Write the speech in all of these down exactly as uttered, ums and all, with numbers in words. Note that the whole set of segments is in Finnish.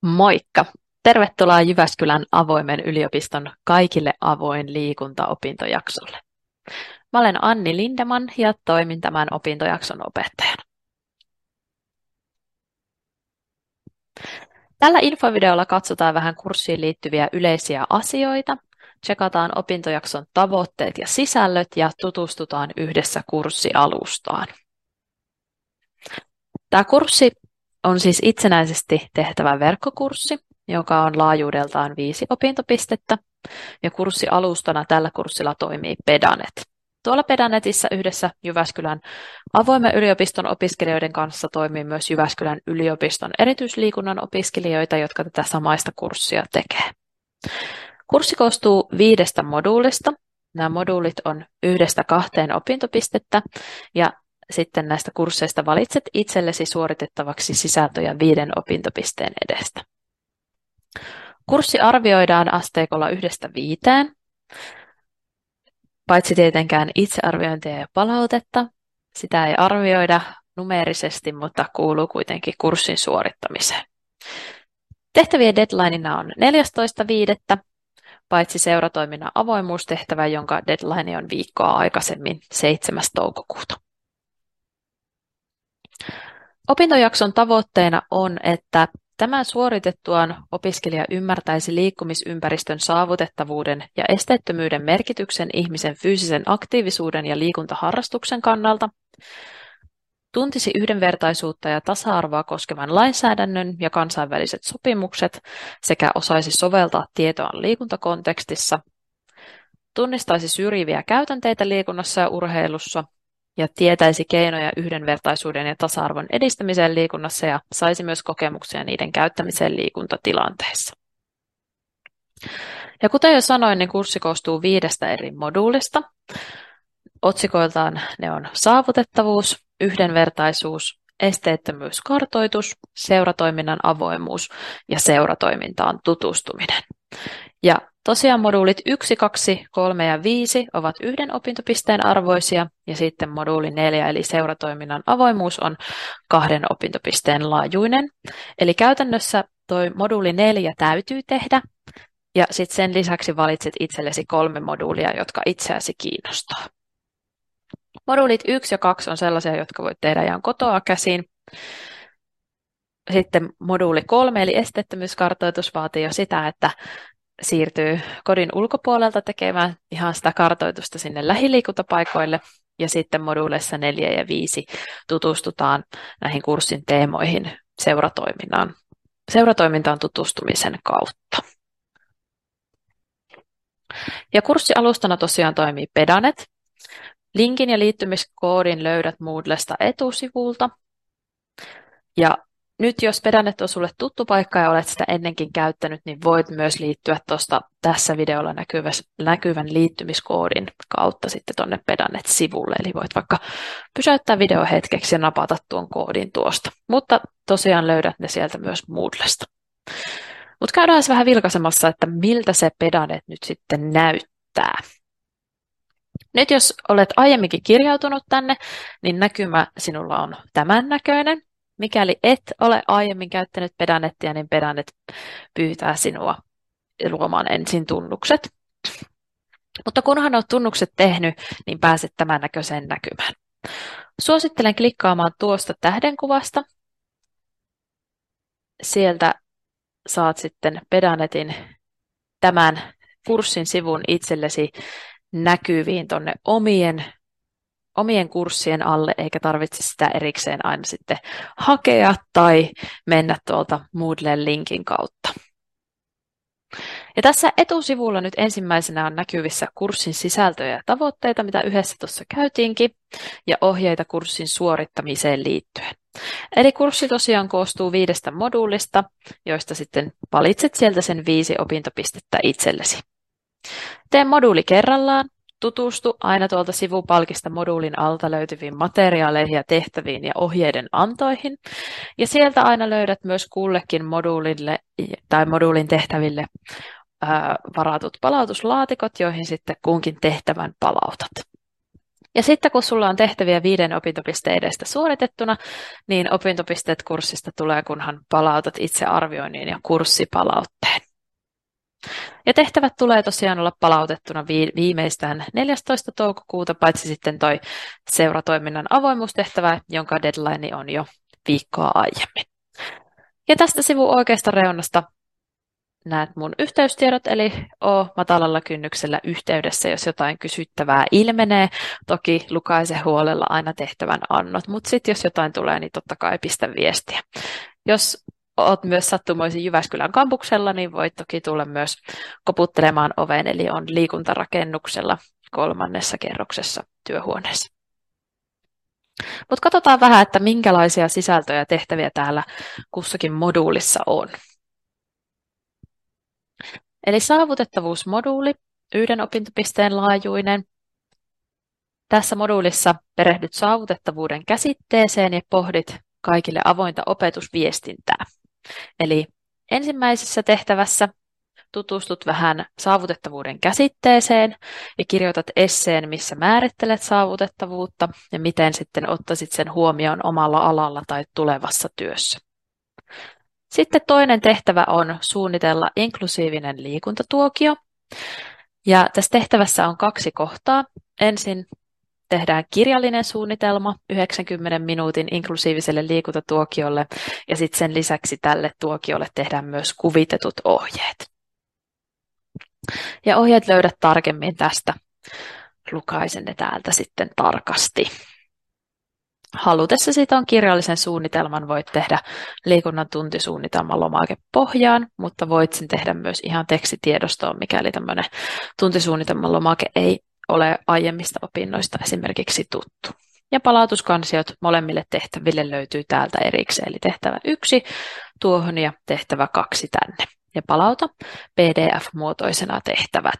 Moikka! Tervetuloa Jyväskylän avoimen yliopiston kaikille avoin liikuntaopintojaksolle. Mä olen Anni Lindeman ja toimin tämän opintojakson opettajana. Tällä infovideolla katsotaan vähän kurssiin liittyviä yleisiä asioita, tsekataan opintojakson tavoitteet ja sisällöt ja tutustutaan yhdessä kurssialustaan. Tämä kurssi on siis itsenäisesti tehtävä verkkokurssi, joka on laajuudeltaan viisi opintopistettä, ja kurssialustana tällä kurssilla toimii Pedanet. Tuolla Pedanetissa yhdessä Jyväskylän avoimen yliopiston opiskelijoiden kanssa toimii myös Jyväskylän yliopiston erityisliikunnan opiskelijoita, jotka tätä samaista kurssia tekee. Kurssi koostuu viidestä moduulista. Nämä moduulit on yhdestä kahteen opintopistettä, ja sitten näistä kursseista valitset itsellesi suoritettavaksi sisältöjä viiden opintopisteen edestä. Kurssi arvioidaan asteikolla yhdestä viiteen, paitsi tietenkään itsearviointia ja palautetta. Sitä ei arvioida numeerisesti, mutta kuuluu kuitenkin kurssin suorittamiseen. Tehtävien deadlineina on neljästoista viidettä, paitsi seuratoiminnan avoimuustehtävä, jonka deadline on viikkoa aikaisemmin seitsemäs toukokuuta. Opintojakson tavoitteena on, että tämän suoritettuaan opiskelija ymmärtäisi liikkumisympäristön saavutettavuuden ja esteettömyyden merkityksen ihmisen fyysisen aktiivisuuden ja liikuntaharrastuksen kannalta, tuntisi yhdenvertaisuutta ja tasa-arvoa koskevan lainsäädännön ja kansainväliset sopimukset sekä osaisi soveltaa tietoaan liikuntakontekstissa, tunnistaisi syrjiviä käytänteitä liikunnassa ja urheilussa, ja tietäisi keinoja yhdenvertaisuuden ja tasa-arvon edistämiseen liikunnassa ja saisi myös kokemuksia niiden käyttämiseen liikuntatilanteissa. Ja kuten jo sanoin, niin kurssi koostuu viidestä eri moduulista. Otsikoiltaan ne on saavutettavuus, yhdenvertaisuus, esteettömyyskartoitus, seuratoiminnan avoimuus ja seuratoimintaan tutustuminen. Ja tosiaan moduulit yksi, kaksi, kolme ja viisi ovat yhden opintopisteen arvoisia ja sitten moduuli neljä eli seuratoiminnan avoimuus on kahden opintopisteen laajuinen. Eli käytännössä toi moduuli neljä täytyy tehdä ja sitten sen lisäksi valitset itsellesi kolme moduulia, jotka itseäsi kiinnostaa. Moduulit yksi ja kaksi on sellaisia, jotka voit tehdä ihan kotoa käsin. Sitten moduuli kolme eli esteettömyyskartoitus vaatii jo sitä, että siirtyy kodin ulkopuolelta tekemään ihan sitä kartoitusta sinne lähiliikuntapaikoille. Ja sitten moduuleissa neljä ja viisi tutustutaan näihin kurssin teemoihin seuratoimintaan, seuratoimintaan tutustumisen kautta. Ja kurssialustana tosiaan toimii Pedanet. Linkin ja liittymiskoodin löydät Moodlesta etusivulta. Ja nyt jos Pedanet on sulle tuttu paikka ja olet sitä ennenkin käyttänyt, niin voit myös liittyä tuosta tässä videolla näkyvän liittymiskoodin kautta sitten tuonne Pedanet-sivulle. Eli voit vaikka pysäyttää video hetkeksi ja napata tuon koodin tuosta. Mutta tosiaan löydät ne sieltä myös Moodlesta. Mutta käydään vähän vilkaisemassa, että miltä se Pedanet nyt sitten näyttää. Nyt jos olet aiemminkin kirjautunut tänne, niin näkymä sinulla on tämän näköinen. Mikäli et ole aiemmin käyttänyt Pedanettia, niin Pedanet pyytää sinua luomaan ensin tunnukset. Mutta kunhan olet tunnukset tehnyt, niin pääset tämän näköiseen näkymään. Suosittelen klikkaamaan tuosta tähdenkuvasta. Sieltä saat sitten Pedanetin tämän kurssin sivun itsellesi näkyviin tuonne omien, omien kurssien alle, eikä tarvitse sitä erikseen aina sitten hakea tai mennä tuolta Moodlen linkin kautta. Ja tässä etusivulla nyt ensimmäisenä on näkyvissä kurssin sisältöjä ja tavoitteita, mitä yhdessä tuossa käytiinkin, ja ohjeita kurssin suorittamiseen liittyen. Eli kurssi tosiaan koostuu viidestä moduulista, joista sitten valitset sieltä sen viisi opintopistettä itsellesi. Tee moduuli kerrallaan, tutustu aina tuolta sivupalkista moduulin alta löytyviin materiaaleihin ja tehtäviin ja ohjeiden antoihin. Ja sieltä aina löydät myös kullekin moduulille tai moduulin tehtäville ää, varatut palautuslaatikot, joihin sitten kunkin tehtävän palautat. Ja sitten kun sulla on tehtäviä viiden opintopisteen edestä suoritettuna, niin opintopisteet kurssista tulee, kunhan palautat itse arvioinnin ja kurssipalautteen. Ja tehtävät tulee tosiaan olla palautettuna viimeistään neljästoista toukokuuta, paitsi sitten toi seuratoiminnan avoimuustehtävä, jonka deadline on jo viikkoa aiemmin. Ja tästä sivun oikeasta reunasta näet mun yhteystiedot, eli oo matalalla kynnyksellä yhteydessä, jos jotain kysyttävää ilmenee. Toki lukaise huolella aina tehtävän annot, mutta sitten jos jotain tulee, niin totta kai pistä viestiä. Jos oot myös sattumoisin Jyväskylän kampuksella, niin voit toki tulla myös koputtelemaan oveen, eli on liikuntarakennuksella kolmannessa kerroksessa työhuoneessa. Mutta katsotaan vähän, että minkälaisia sisältöjä ja tehtäviä täällä kussakin moduulissa on. Eli saavutettavuusmoduuli, yhden opintopisteen laajuinen. Tässä moduulissa perehdyt saavutettavuuden käsitteeseen ja pohdit kaikille avointa opetusviestintää. Eli ensimmäisessä tehtävässä tutustut vähän saavutettavuuden käsitteeseen ja kirjoitat esseen, missä määrittelet saavutettavuutta ja miten sitten ottaisit sen huomioon omalla alalla tai tulevassa työssä. Sitten toinen tehtävä on suunnitella inklusiivinen liikuntatuokio. Ja tässä tehtävässä on kaksi kohtaa. Ensin tehdään kirjallinen suunnitelma yhdeksänkymmenen minuutin inklusiiviselle liikuntatuokiolle ja sitten sen lisäksi tälle tuokiolle tehdään myös kuvitetut ohjeet. Ja ohjeet löydät tarkemmin tästä. Lukaisen ne täältä sitten tarkasti. Halutessa siitä on kirjallisen suunnitelman, voit tehdä liikunnan tuntisuunnitelman lomakepohjaan, mutta voit sen tehdä myös ihan tekstitiedostoon, mikäli tämmöinen tuntisuunnitelman lomake ei ole aiemmista opinnoista esimerkiksi tuttu. Ja palautuskansiot molemmille tehtäville löytyy täältä erikseen, eli tehtävä yksi tuohon ja tehtävä kaksi tänne. Ja palauta P D F-muotoisena tehtävät.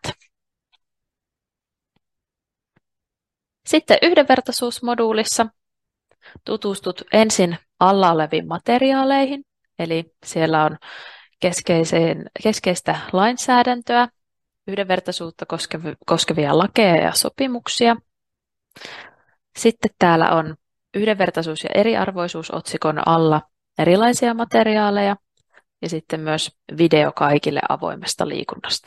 Sitten yhdenvertaisuusmoduulissa tutustut ensin alla oleviin materiaaleihin, eli siellä on keskeistä lainsäädäntöä, yhdenvertaisuutta koskevia lakeja ja sopimuksia. Sitten täällä on yhdenvertaisuus- ja eriarvoisuusotsikon alla erilaisia materiaaleja ja sitten myös video kaikille avoimesta liikunnasta.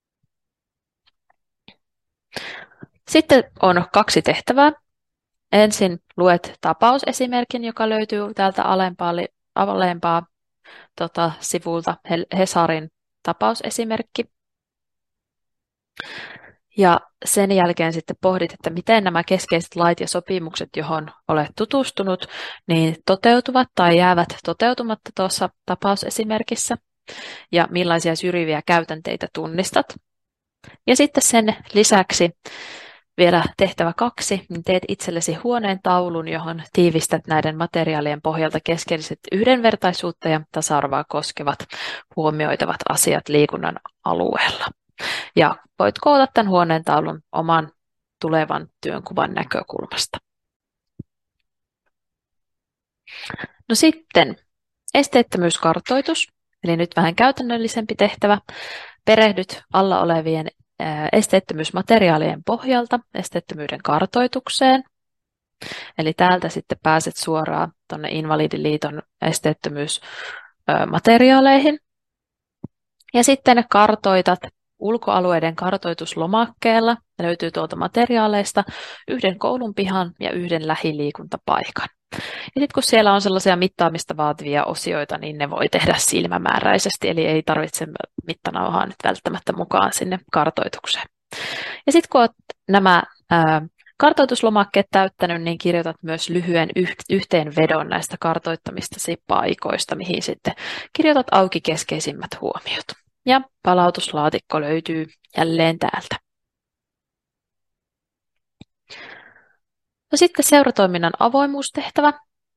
Sitten on kaksi tehtävää. Ensin luet tapausesimerkin, joka löytyy täältä alempaa, alempaa tota, sivulta, Hesarin tapausesimerkki. Ja sen jälkeen sitten pohdit, että miten nämä keskeiset lait ja sopimukset, johon olet tutustunut, niin toteutuvat tai jäävät toteutumatta tuossa tapausesimerkissä ja millaisia syrjiviä käytänteitä tunnistat. Ja sitten sen lisäksi vielä tehtävä kaksi, niin teet itsellesi huoneen taulun, johon tiivistät näiden materiaalien pohjalta keskeiset yhdenvertaisuutta ja tasa-arvoa koskevat huomioitavat asiat liikunnan alueella. Ja voit koota tämän huoneen taulun oman tulevan työnkuvan näkökulmasta. No sitten esteettömyyskartoitus, eli nyt vähän käytännöllisempi tehtävä. Perehdyt alla olevien esteettömyysmateriaalien pohjalta esteettömyyden kartoitukseen. Eli täältä sitten pääset suoraan tuonne Invalidiliiton esteettömyysmateriaaleihin. Ja sitten kartoitat ulkoalueiden kartoituslomakkeella, löytyy tuolta materiaaleista, yhden koulun pihan ja yhden lähiliikuntapaikan. Ja sitten kun siellä on sellaisia mittaamista vaativia osioita, niin ne voi tehdä silmämääräisesti, eli ei tarvitse mittanauhaa nyt välttämättä mukaan sinne kartoitukseen. Ja sitten kun olet nämä ää, kartoituslomakkeet täyttänyt, niin kirjoitat myös lyhyen yhteenvedon näistä kartoittamistasi paikoista, mihin sitten kirjoitat auki keskeisimmät huomiot. Ja palautuslaatikko löytyy jälleen täältä. No sitten seuratoiminnan avoimuustehtävä.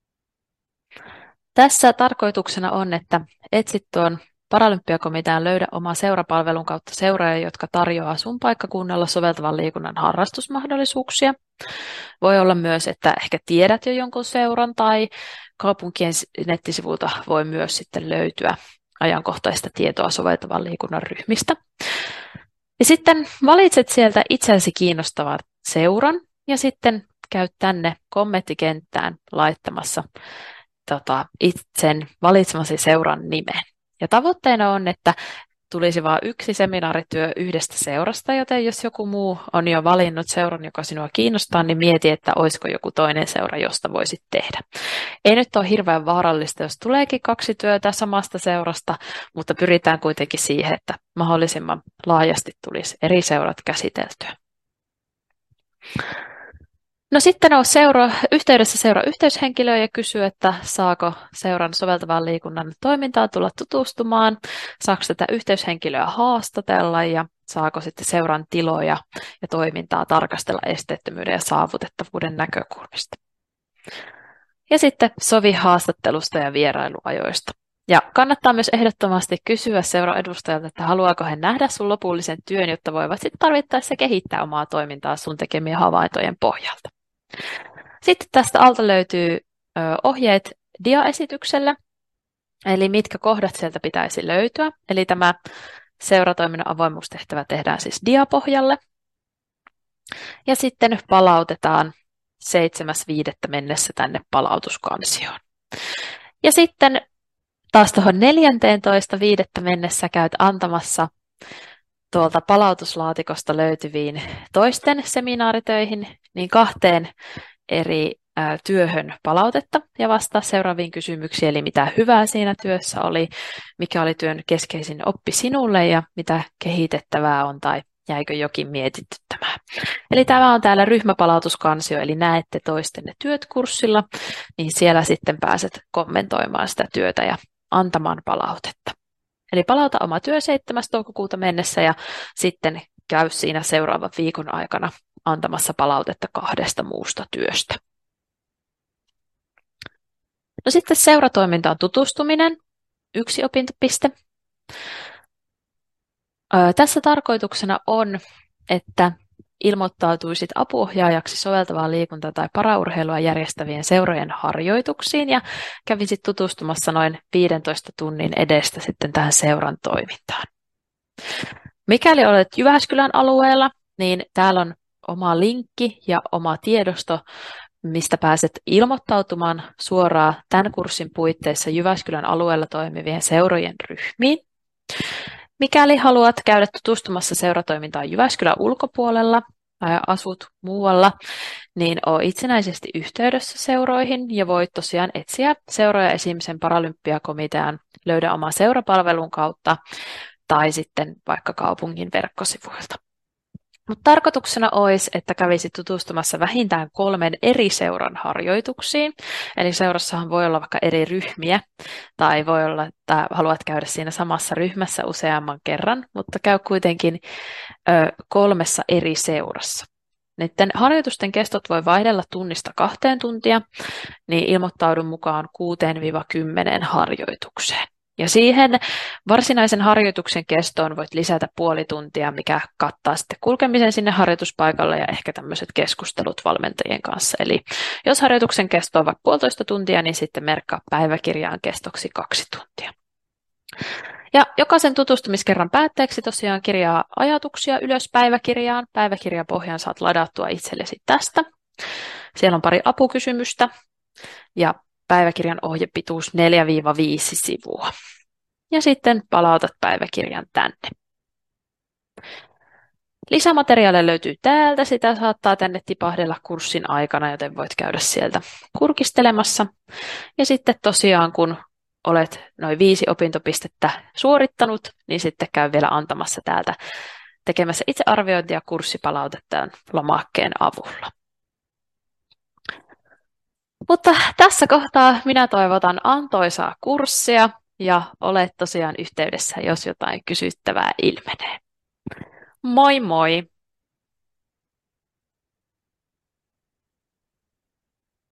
Tässä tarkoituksena on, että etsit tuon Paralympiakomitean Löydä oma seurapalvelun kautta seuraajia, jotka tarjoaa sun paikkakunnalla soveltavan liikunnan harrastusmahdollisuuksia. Voi olla myös, että ehkä tiedät jo jonkun seuran tai kaupunkien nettisivulta voi myös sitten löytyä ajankohtaista tietoa soveltavan liikunnan ryhmistä. Ja sitten valitset sieltä itsellesi kiinnostavan seuran ja sitten käyt tänne kommenttikenttään laittamassa tota, itsen valitsemasi seuran nimen. Ja tavoitteena on, että tulisi vain yksi seminaarityö yhdestä seurasta, joten jos joku muu on jo valinnut seuran, joka sinua kiinnostaa, niin mieti, että olisiko joku toinen seura, josta voisit tehdä. Ei nyt ole hirveän vaarallista, jos tuleekin kaksi työtä samasta seurasta, mutta pyritään kuitenkin siihen, että mahdollisimman laajasti tulisi eri seurat käsiteltyä. No sitten on seura, yhteydessä seura yhteyshenkilöä ja kysyy, että saako seuran soveltavan liikunnan toimintaan tulla tutustumaan, saako tätä yhteyshenkilöä haastatella ja saako sitten seuran tiloja ja toimintaa tarkastella esteettömyyden ja saavutettavuuden näkökulmista. Ja sitten sovi haastattelusta ja vierailuajoista. Ja kannattaa myös ehdottomasti kysyä seuran edustajalta, että haluaako he nähdä sun lopullisen työn, jotta voivat sitten tarvittaessa kehittää omaa toimintaa sun tekemien havaintojen pohjalta. Sitten tästä alta löytyy ö, ohjeet diaesitykselle, eli mitkä kohdat sieltä pitäisi löytyä. Eli tämä seuratoiminnan avoimuustehtävä tehdään siis diapohjalle. Ja sitten palautetaan seitsemäs viidettä mennessä tänne palautuskansioon. Ja sitten taas tuohon neljäntoista viidettä mennessä käyt antamassa tuolta palautuslaatikosta löytyviin toisten seminaaritöihin, niin kahteen eri ä, työhön palautetta ja vastaa seuraaviin kysymyksiin, eli mitä hyvää siinä työssä oli, mikä oli työn keskeisin oppi sinulle ja mitä kehitettävää on tai jäikö jokin mietityttämään. Eli tämä on täällä ryhmäpalautuskansio, eli näette toistenne työt kurssilla, niin siellä sitten pääset kommentoimaan sitä työtä ja antamaan palautetta. Eli palauta oma työ seitsemäs toukokuuta mennessä ja sitten käy siinä seuraavan viikon aikana antamassa palautetta kahdesta muusta työstä. No sitten seuratoimintaan tutustuminen, yksi opintopiste. Öö, tässä tarkoituksena on, että ilmoittautuisit apuohjaajaksi soveltavaa liikuntaa tai paraurheilua järjestävien seurojen harjoituksiin ja kävisit tutustumassa noin viidentoista tunnin edestä sitten tähän seuran toimintaan. Mikäli olet Jyväskylän alueella, niin täällä on oma linkki ja oma tiedosto, mistä pääset ilmoittautumaan suoraan tämän kurssin puitteissa Jyväskylän alueella toimivien seurojen ryhmiin. Mikäli haluat käydä tutustumassa seuratoimintaan Jyväskylän ulkopuolella tai asut muualla, niin ole itsenäisesti yhteydessä seuroihin ja voit tosiaan etsiä seuroja esimisen paralympiakomitean Löydä oma seurapalvelun kautta tai sitten vaikka kaupungin verkkosivuilta. Mutta tarkoituksena olisi, että kävisit tutustumassa vähintään kolmen eri seuran harjoituksiin. Eli seurassahan voi olla vaikka eri ryhmiä, tai voi olla, että haluat käydä siinä samassa ryhmässä useamman kerran, mutta käy kuitenkin ö, kolmessa eri seurassa. Näiden harjoitusten kestot voi vaihdella tunnista kahteen tuntia, niin ilmoittaudun mukaan kuuteen kymmeneen harjoitukseen. Ja siihen varsinaisen harjoituksen kestoon voit lisätä puoli tuntia, mikä kattaa sitten kulkemisen sinne harjoituspaikalle ja ehkä tämmöiset keskustelut valmentajien kanssa. Eli jos harjoituksen kesto on vaikka puolitoista tuntia, niin sitten merkkaa päiväkirjaan kestoksi kaksi tuntia. Ja jokaisen tutustumiskerran päätteeksi tosiaan kirjaa ajatuksia ylös päiväkirjaan. Päiväkirjapohjan saat ladattua itsellesi tästä. Siellä on pari apukysymystä ja päiväkirjan ohjepituus neljä viisi sivua. Ja sitten palautat päiväkirjan tänne. Lisämateriaalia löytyy täältä, sitä saattaa tänne tipahdella kurssin aikana, joten voit käydä sieltä kurkistelemassa. Ja sitten tosiaan, kun olet noin viisi opintopistettä suorittanut, niin sitten käy vielä antamassa täältä tekemässä itsearviointia ja kurssipalautetta lomakkeen avulla. Mutta tässä kohtaa minä toivotan antoisaa kurssia ja olet tosiaan yhteydessä, jos jotain kysyttävää ilmenee. Moi moi!